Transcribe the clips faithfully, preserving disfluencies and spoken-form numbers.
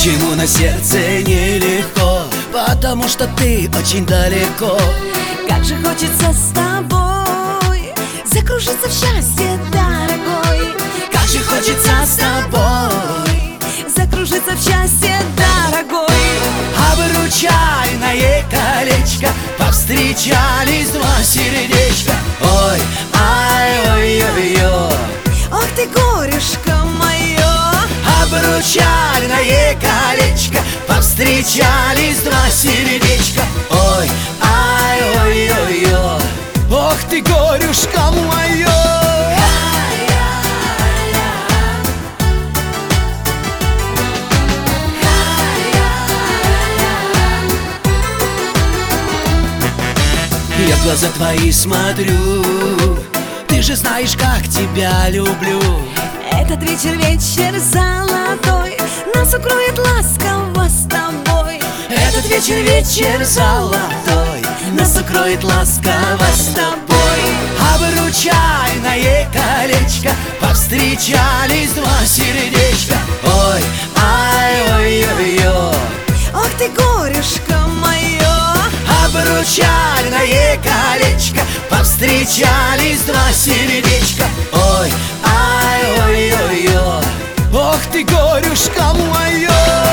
Почему на сердце нелегко? Потому что ты очень далеко. Как же хочется с тобой закружиться в счастье, дорогой. Как же хочется с тобой закружиться в счастье, дорогой. Обручальное колечко, повстречались два сердечка. Ой, ай, ой, ой, ой. Ох ты, горюшка мое. Обручальное колечко, повстречались два сердечка. Ой, ай, ой, ой, ой. Ох ты, горюшка мое. Я в глаза твои смотрю, ты же знаешь, как тебя люблю. Этот вечер, вечер золотой, нас укроет ласково с тобой. Этот вечер, вечер золотой, нас укроет ласково с тобой. Обручальное колечко, повстречались два сердечка. Ой, ай, ой, ой, ой. Ох ты, горюшка мое. Обручальное колечко, повстречались два сердечка. Ой, ай, ой, ой, ой. Ох ты, горюшка моё.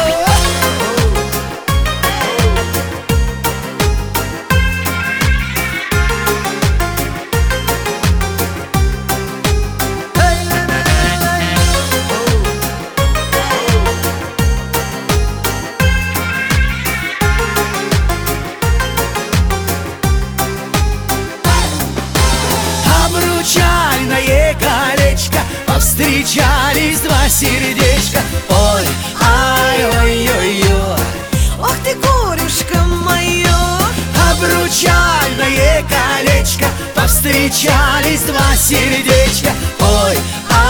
Обручальное колечко, повстречались два сердечка. Ой, ай, ой, ой, ой. Ох ты, горюшка мое. Обручальное колечко, повстречались два сердечка. Ой, ай.